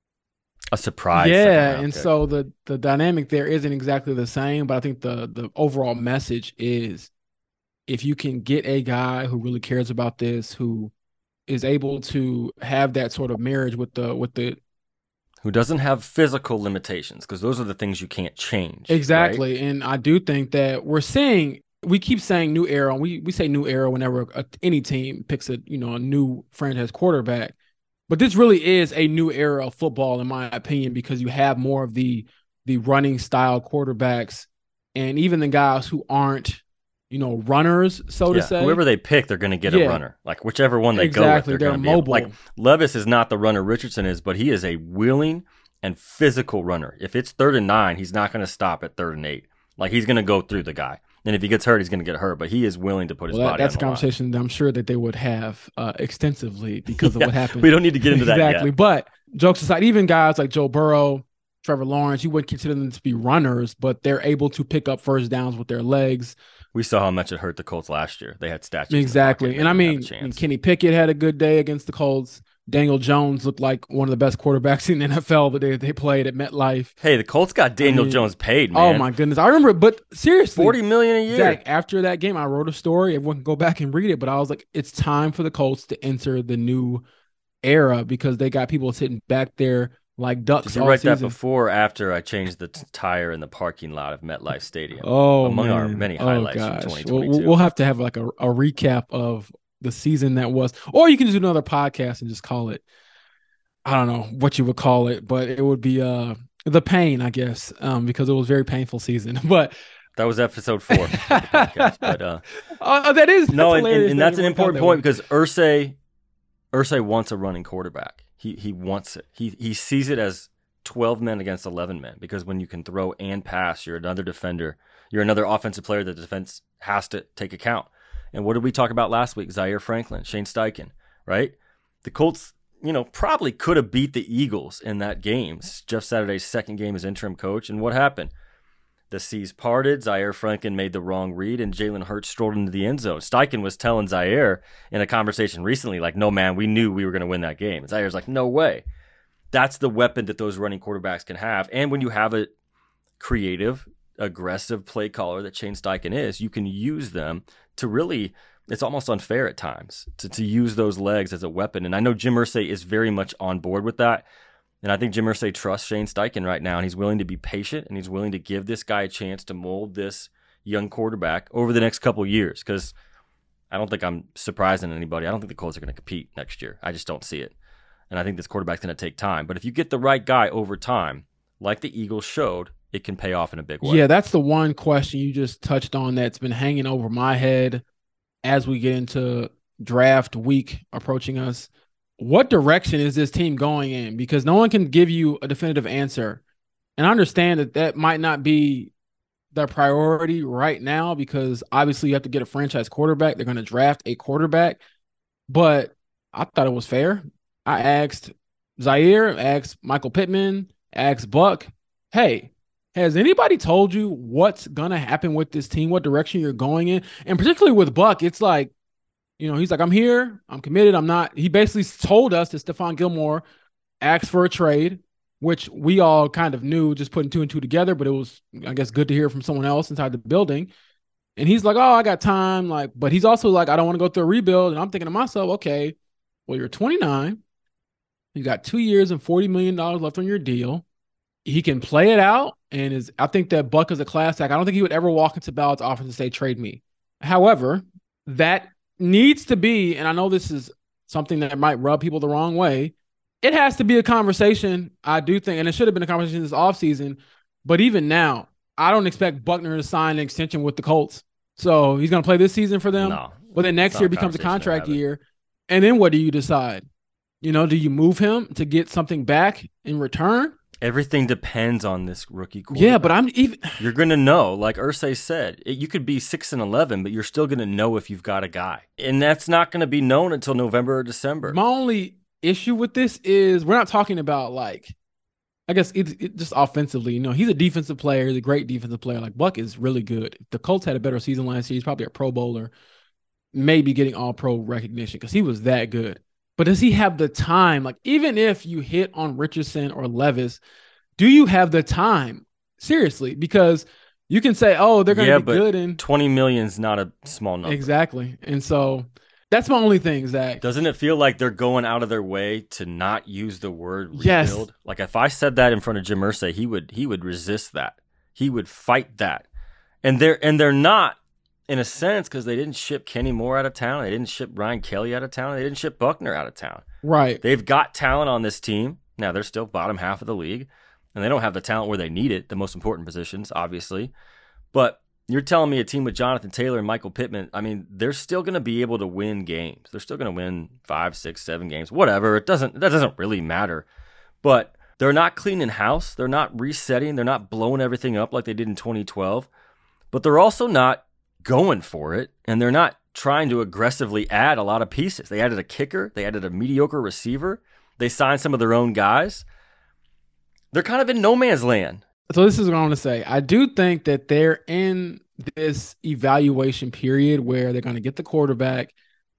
a surprise. Yeah, and so the dynamic there isn't exactly the same, but I think the overall message is if you can get a guy who really cares about this, who is able to have that sort of marriage with the who doesn't have physical limitations, because those are the things you can't change. Exactly. Right? And I do think that we keep saying new era. We say new era whenever any team picks a new franchise quarterback. But this really is a new era of football, in my opinion, because you have more of the running style quarterbacks, and even the guys who aren't, runners, so to say. Whoever they pick, they're going to get a runner. Like whichever one they go with, they're going to be mobile. Like Levis is not the runner Richardson is, but he is a willing and physical runner. If it's 3rd and 9, he's not going to stop at 3rd and 8. Like he's going to go through the guy. And if he gets hurt, he's going to get hurt. But he is willing to put his body on the line. That's a conversation that I'm sure that they would have extensively because of what happened. We don't need to get into that yet. Exactly. But jokes aside, even guys like Joe Burrow, Trevor Lawrence, you wouldn't consider them to be runners, but they're able to pick up first downs with their legs. We saw how much it hurt the Colts last year. They had statues. Exactly. And I mean, Kenny Pickett had a good day against the Colts. Daniel Jones looked like one of the best quarterbacks in the NFL the day they played at MetLife. Hey, the Colts got Daniel Jones paid, man. Oh, my goodness. I remember, but seriously. $40 million a year. Zach, after that game, I wrote a story. Everyone can go back and read it, but I was like, it's time for the Colts to enter the new era because they got people sitting back there like ducks. Did you write that before or after I changed the tire in the parking lot of MetLife Stadium? Oh, among our many highlights from 2022. We'll have to have like a recap of the season that was, or you can just do another podcast and just call it, I don't know what you would call it, but it would be the pain, I guess, because it was a very painful season. But that was episode 4 of the podcast. But that is no, and that's an important point because Irsay wants a running quarterback. He wants it. He sees it as 12 men against 11 men because when you can throw and pass, you're another defender. You're another offensive player that the defense has to take account. And what did we talk about last week? Zaire Franklin, Shane Steichen, right? The Colts, probably could have beat the Eagles in that game. Jeff Saturday's second game as interim coach. And what happened? The seas parted. Zaire Franklin made the wrong read, and Jalen Hurts strolled into the end zone. Steichen was telling Zaire in a conversation recently, like, no, man, we knew we were going to win that game. And Zaire's like, no way. That's the weapon that those running quarterbacks can have. And when you have a creative, aggressive play caller that Shane Steichen is, you can use them to really, it's almost unfair at times to use those legs as a weapon. And I know Jim Irsay is very much on board with that. And I think Jim Irsay trusts Shane Steichen right now, and he's willing to be patient, and he's willing to give this guy a chance to mold this young quarterback over the next couple of years. Because I don't think I'm surprising anybody. I don't think the Colts are going to compete next year. I just don't see it. And I think this quarterback's going to take time. But if you get the right guy over time, like the Eagles showed, it can pay off in a big way. Yeah, that's the one question you just touched on that's been hanging over my head as we get into draft week approaching us. What direction is this team going in? Because no one can give you a definitive answer. And I understand that might not be their priority right now because obviously you have to get a franchise quarterback. They're going to draft a quarterback. But I thought it was fair. I asked Zaire, asked Michael Pittman, asked Buck, hey, has anybody told you what's going to happen with this team, what direction you're going in? And particularly with Buck, it's like, he's like, I'm here, I'm committed, I'm not. He basically told us that Stephon Gilmore asked for a trade, which we all kind of knew, just putting two and two together, but it was, I guess, good to hear from someone else inside the building. And he's like, oh, I got time. Like, but he's also like, I don't want to go through a rebuild. And I'm thinking to myself, okay, well, you're 29. You got 2 years and $40 million left on your deal. He can play it out. And I think that Buck is a class act. I don't think he would ever walk into Ballard's office and say, trade me. However, that needs to be, and I know this is something that might rub people the wrong way, it has to be a conversation, I do think, and it should have been a conversation this offseason. But even now, I don't expect Buckner to sign an extension with the Colts. So he's going to play this season for them. No, but then next year becomes a contract year. And then what do you decide? You know, do you move him to get something back in return? Everything depends on this rookie quarterback. Yeah, but you're going to know, like Irsay said, you could be 6-11, but you're still going to know if you've got a guy. And that's not going to be known until November or December. My only issue with this is we're not talking about, like, I guess it just offensively. You know, he's a defensive player. He's a great defensive player. Like, Buck is really good. If the Colts had a better season last year, he's probably a Pro Bowler, maybe getting all-pro recognition because he was that good. But does he have the time? Like, even if you hit on Richardson or Levis, do you have the time? Seriously, because you can say, oh, they're going to be good. And $20 million is not a small number. Exactly. And so that's my only thing, Zach. Doesn't it feel like they're going out of their way to not use the word rebuild? Yes. Like, if I said that in front of Jim Irsay, he would resist that. He would fight that. And they're not, in a sense, because they didn't ship Kenny Moore out of town. They didn't ship Ryan Kelly out of town. They didn't ship Buckner out of town. Right. They've got talent on this team. Now, they're still bottom half of the league, and they don't have the talent where they need it, the most important positions, obviously. But you're telling me a team with Jonathan Taylor and Michael Pittman, I mean, they're still going to be able to win games. They're still going to win 5, 6, 7 games, whatever. That doesn't really matter. But they're not cleaning house. They're not resetting. They're not blowing everything up like they did in 2012. But they're also not going for it, and they're not trying to aggressively add a lot of pieces. They added a kicker. They added a mediocre receiver. They signed some of their own guys. They're kind of in no man's land. So this is what I want to say. I do think that they're in this evaluation period where they're going to get the quarterback,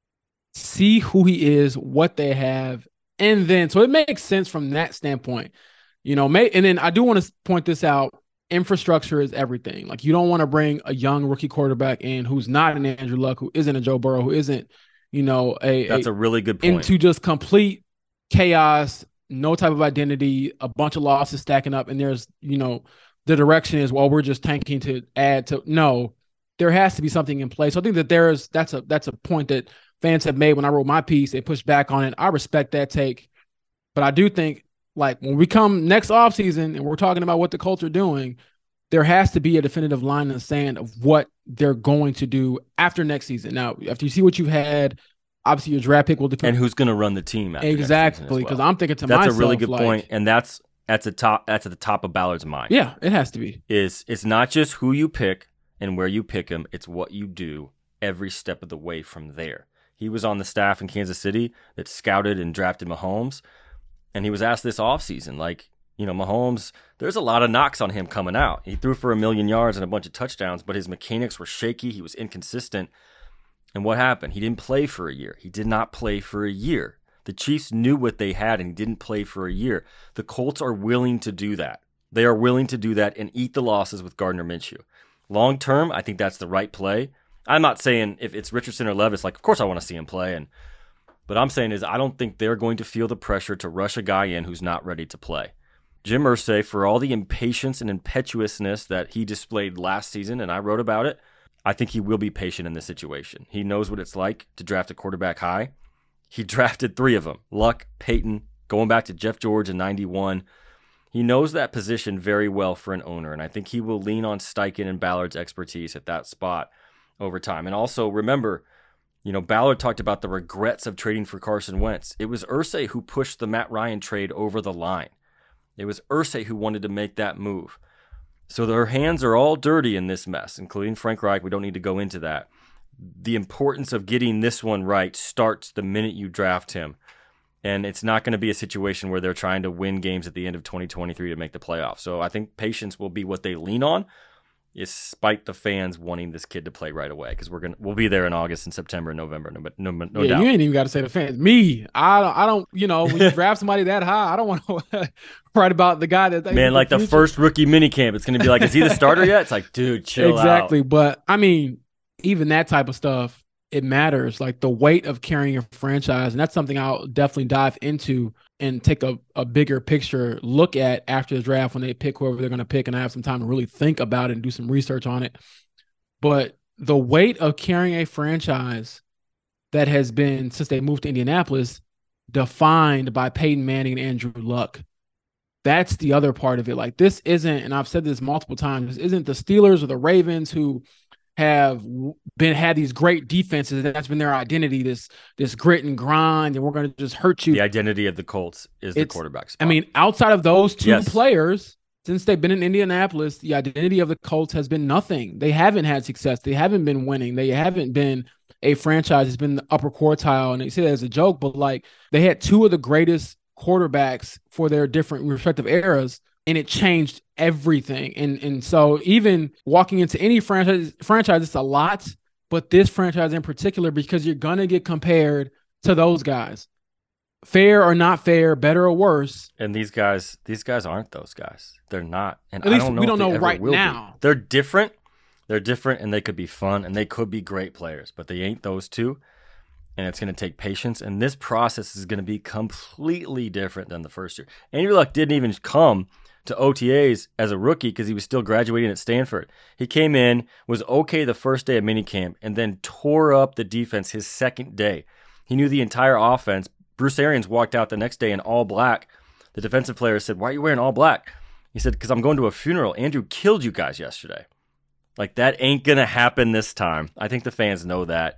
see who he is, what they have, and then so it makes sense from that standpoint. You know, and then I do want to point this out. Infrastructure is everything. Like, you don't want to bring a young rookie quarterback in who's not an Andrew Luck, who isn't a Joe Burrow, who isn't, you know, that's a really good point. Into just complete chaos, no type of identity, a bunch of losses stacking up, and there's, you know, the direction is, well, we're just tanking to add to. No, there has to be something in place. So I think that that's a point that fans have made when I wrote my piece. They pushed back on it. I respect that take, but I do think, like, when we come next offseason and we're talking about what the Colts are doing, there has to be a definitive line in the sand of what they're going to do after next season. Now, after you see what you've had, obviously your draft pick will depend. And who's going to run the team after exactly, because I'm thinking to myself. That's a really good point, and that's at the top of Ballard's mind. Yeah, it has to be. It's not just who you pick and where you pick them, it's what you do every step of the way from there. He was on the staff in Kansas City that scouted and drafted Mahomes. And he was asked this offseason, like, you know, Mahomes, there's a lot of knocks on him coming out. He threw for 1 million yards and a bunch of touchdowns, but his mechanics were shaky. He was inconsistent. And what happened? He didn't play for a year. He did not play for a year. The Chiefs knew what they had, and he didn't play for a year. The Colts are willing to do that. They are willing to do that and eat the losses with Gardner Minshew. Long term, I think that's the right play. I'm not saying if it's Richardson or Levis, like, of course I want to see him play, but I'm saying is I don't think they're going to feel the pressure to rush a guy in who's not ready to play. Jim Irsay, for all the impatience and impetuousness that he displayed last season, and I wrote about it, I think he will be patient in this situation. He knows what it's like to draft a quarterback high. He drafted 3 of them, Luck, Peyton, going back to Jeff George in 91. He knows that position very well for an owner, and I think he will lean on Steichen and Ballard's expertise at that spot over time. And also, remember, you know, Ballard talked about the regrets of trading for Carson Wentz. It was Irsay who pushed the Matt Ryan trade over the line. It was Irsay who wanted to make that move. So their hands are all dirty in this mess, including Frank Reich. We don't need to go into that. The importance of getting this one right starts the minute you draft him. And it's not going to be a situation where they're trying to win games at the end of 2023 to make the playoffs. So I think patience will be what they lean on. despite the fans wanting this kid to play right away, because we'll be there in August and September and November. No yeah, doubt. You ain't even got to say the fans. Me, I don't. When you draft somebody that high, I don't want to write about the guy that. Man, like the first rookie minicamp, it's going to be like, is he the starter yet? It's like, dude, chill out. Exactly, but I mean, even that type of stuff, it matters. Like the weight of carrying a franchise, and that's something I'll definitely dive into and take a bigger picture look at after the draft when they pick whoever they're going to pick, and I have some time to really think about it and do some research on it. But the weight of carrying a franchise that has been, since they moved to Indianapolis, defined by Peyton Manning and Andrew Luck. That's the other part of it. Like this isn't, and I've said this multiple times, this isn't the Steelers or the Ravens who have had these great defenses, and that's been their identity, this grit and grind, and we're going to just hurt you. The identity of the Colts is the quarterback spot. I mean, outside of those two players, since they've been in Indianapolis, the identity of the Colts has been nothing. They haven't had success. They haven't been winning. They haven't been a franchise that's been the upper quartile, and they say that as a joke, but like they had two of the greatest quarterbacks for their different respective eras, and it changed everything. And so even walking into any franchise, it's a lot, but this franchise in particular, because you're going to get compared to those guys. Fair or not fair, better or worse. And these guys aren't those guys. They're not. And at least I don't know we don't know ever right will now. Be. They're different. They're different, and they could be fun, and they could be great players, but they ain't those two. And it's going to take patience, and this process is going to be completely different than the first year. Andrew Luck didn't even come to OTAs as a rookie because he was still graduating at Stanford. He came in, was okay the first day of minicamp, and then tore up the defense his second day. He knew the entire offense. Bruce Arians walked out the next day in all black. The defensive player said, "Why are you wearing all black?" He said, "Because I'm going to a funeral. Andrew killed you guys yesterday." Like, that ain't going to happen this time. I think the fans know that.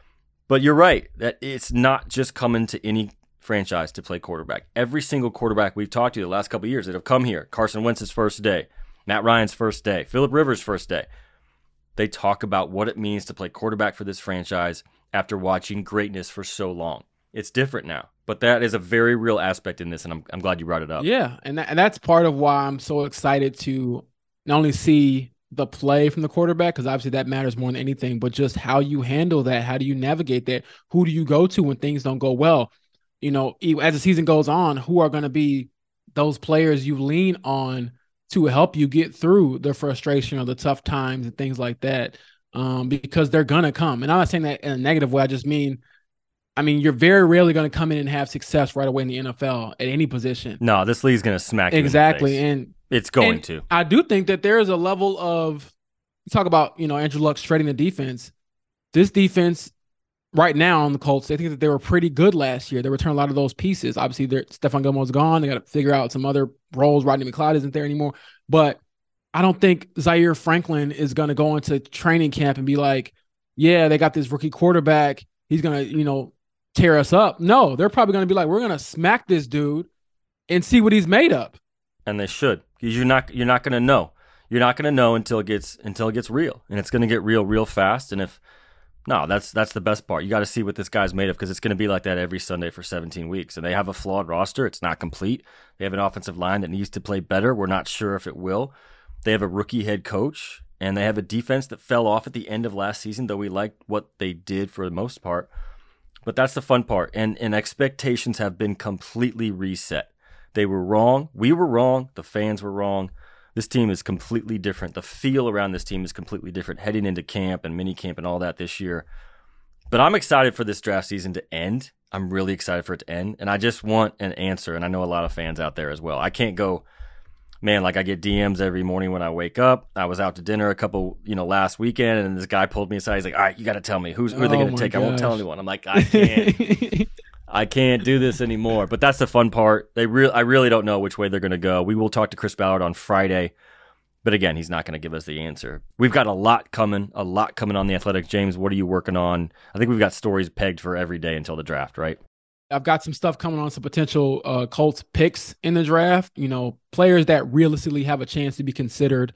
But you're right, that it's not just coming to any franchise to play quarterback. Every single quarterback we've talked to the last couple of years that have come here, Carson Wentz's first day, Matt Ryan's first day, Phillip Rivers' first day, they talk about what it means to play quarterback for this franchise after watching greatness for so long. It's different now, but that is a very real aspect in this, and I'm glad you brought it up. Yeah, and that's part of why I'm so excited to not only see the play from the quarterback, because obviously that matters more than anything, but just how you handle that. How do you navigate that? Who do you go to when things don't go well? As the season goes on, who are going to be those players you lean on to help you get through the frustration or the tough times and things like that? Because they're going to come. And I'm not saying that in a negative way. I just mean, you're very rarely going to come in and have success right away in the NFL at any position. No, this league's going to smack you exactly, in the face. And it's going to. I do think that there is a level of, you talk about, Andrew Luck shredding the defense. This defense right now on the Colts, I think that they were pretty good last year. They returned a lot of those pieces. Obviously, Stephon Gilmore's gone. They got to figure out some other roles. Rodney McLeod isn't there anymore. But I don't think Zaire Franklin is going to go into training camp and be like, yeah, they got this rookie quarterback. He's going to, tear us up. No, they're probably going to be like, we're going to smack this dude and see what he's made of. And they should, because you're not going to know. You're not going to know until it gets real, and it's going to get real fast. And that's the best part. You got to see what this guy's made of, because it's going to be like that every Sunday for 17 weeks. And they have a flawed roster; it's not complete. They have an offensive line that needs to play better. We're not sure if it will. They have a rookie head coach, and they have a defense that fell off at the end of last season, though we liked what they did for the most part. But that's the fun part, and expectations have been completely reset. They were wrong. We were wrong. The fans were wrong. This team is completely different. The feel around this team is completely different heading into camp and mini camp and all that this year. But I'm excited for this draft season to end. I'm really excited for it to end, and I just want an answer, and I know a lot of fans out there as well. I can't go, man, like I get DMs every morning when I wake up. I was out to dinner a couple, last weekend, and this guy pulled me aside. He's like, all right, you got to tell me who are they going to take? Gosh. I won't tell anyone. I'm like, I can't. I can't do this anymore. But that's the fun part. I really don't know which way they're going to go. We will talk to Chris Ballard on Friday. But again, he's not going to give us the answer. We've got a lot coming on The Athletic. James, what are you working on? I think we've got stories pegged for every day until the draft, right? I've got some stuff coming on, some potential Colts picks in the draft, players that realistically have a chance to be considered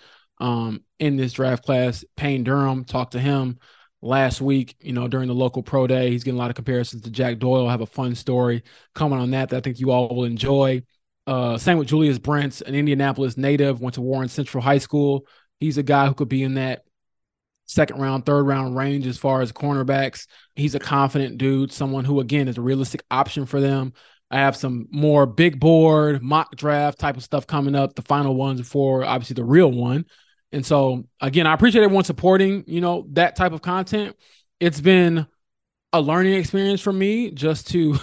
in this draft class. Payne Durham, talked to him last week, during the local pro day. He's getting a lot of comparisons to Jack Doyle. I have a fun story coming on that I think you all will enjoy. Same with Julius Brents, an Indianapolis native, went to Warren Central High School. He's a guy who could be in that second round, third round range as far as cornerbacks. He's a confident dude, someone who, again, is a realistic option for them. I have some more big board, mock draft type of stuff coming up, the final ones before obviously the real one. And so, again, I appreciate everyone supporting, that type of content. It's been a learning experience for me just to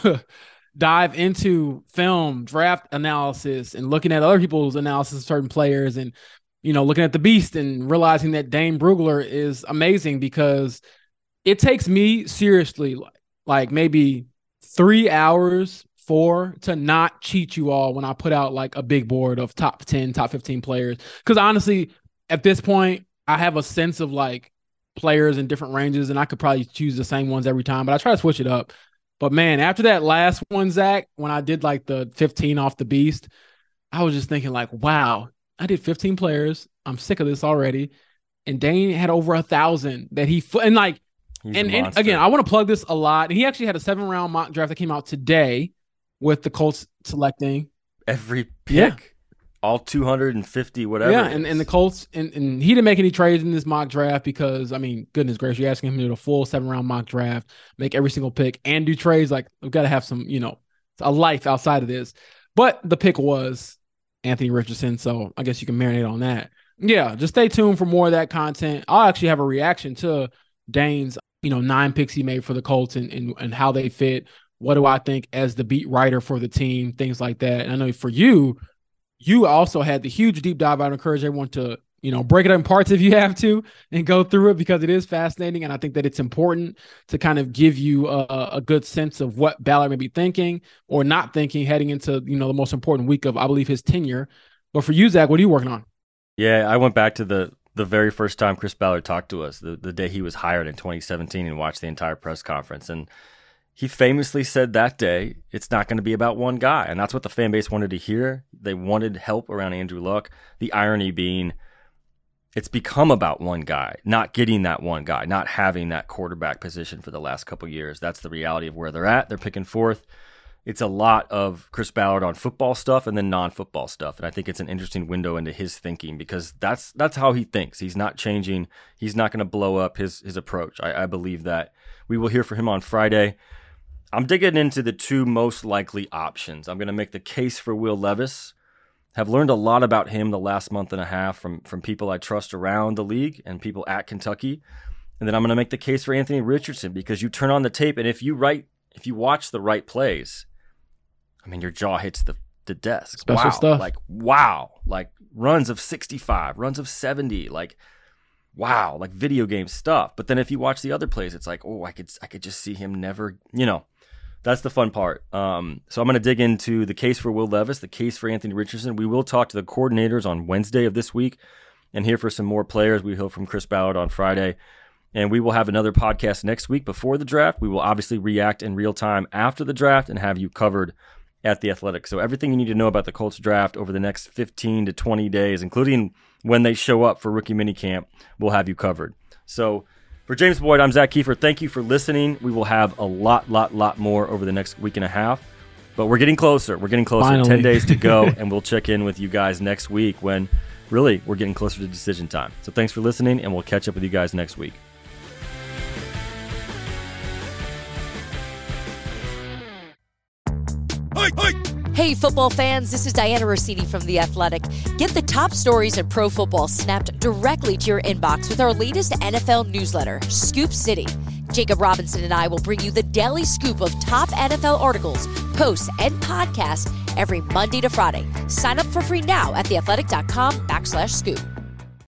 dive into film, draft analysis, and looking at other people's analysis of certain players, and looking at the beast and realizing that Dane Brugler is amazing, because it takes me seriously like maybe 3 hours to not cheat you all when I put out like a big board of top 10, top 15 players. Because honestly, at this point, I have a sense of like players in different ranges, and I could probably choose the same ones every time, but I try to switch it up. But man, after that last one, Zach, when I did like the 15 off the beast, I was just thinking like, wow, I did 15 players. I'm sick of this already. And Dane had over 1,000 that and again, I want to plug this a lot. He actually had a 7-round mock draft that came out today with the Colts selecting every pick, all 250, whatever. Yeah, and the Colts, and he didn't make any trades in this mock draft because, I mean, goodness gracious, you're asking him to do a full 7-round mock draft, make every single pick, and do trades. Like, we've got to have some, a life outside of this. But the pick was Anthony Richardson, so I guess you can marinate on that. Yeah, just stay tuned for more of that content. I'll actually have a reaction to Dane's, 9 picks he made for the Colts and how they fit. What do I think as the beat writer for the team, things like that. And I know for you also had the huge deep dive. I'd encourage everyone to, break it up in parts if you have to and go through it, because it is fascinating. And I think that it's important to kind of give you a good sense of what Ballard may be thinking or not thinking heading into, the most important week of, I believe, his tenure. But for you, Zach, what are you working on? Yeah, I went back to the very first time Chris Ballard talked to us, the day he was hired in 2017, and watched the entire press conference. And he famously said that day, it's not going to be about one guy. And that's what the fan base wanted to hear. They wanted help around Andrew Luck. The irony being, it's become about one guy, not getting that one guy, not having that quarterback position for the last couple of years. That's the reality of where they're at. They're picking fourth. It's a lot of Chris Ballard on football stuff and then non-football stuff. And I think it's an interesting window into his thinking, because that's how he thinks. He's not changing. He's not going to blow up his approach. I believe that. We will hear from him on Friday. I'm digging into the 2 most likely options. I'm going to make the case for Will Levis. Have learned a lot about him the last month and a half from people I trust around the league and people at Kentucky. And then I'm going to make the case for Anthony Richardson, because you turn on the tape, and if you watch the right plays, I mean, your jaw hits the desk. Special stuff. Like runs of 65, runs of 70, like wow, like video game stuff. But then if you watch the other plays, it's like, oh, I could just see him never, that's the fun part. So I'm going to dig into the case for Will Levis, the case for Anthony Richardson. We will talk to the coordinators on Wednesday of this week and hear for some more players. We hear from Chris Ballard on Friday. And we will have another podcast next week before the draft. We will obviously react in real time after the draft and have you covered at The Athletic. So everything you need to know about the Colts draft over the next 15 to 20 days, including when they show up for rookie minicamp, we'll have you covered. So for James Boyd, I'm Zach Kiefer. Thank you for listening. We will have a lot more over the next week and a half. But we're getting closer. Finally. 10 days to go, and we'll check in with you guys next week when really we're getting closer to decision time. So thanks for listening, and we'll catch up with you guys next week. Hey, football fans, this is Diana Rossini from The Athletic. Get the top stories in pro football snapped directly to your inbox with our latest NFL newsletter, Scoop City. Jacob Robinson and I will bring you the daily scoop of top NFL articles, posts, and podcasts every Monday to Friday. Sign up for free now at theathletic.com/scoop.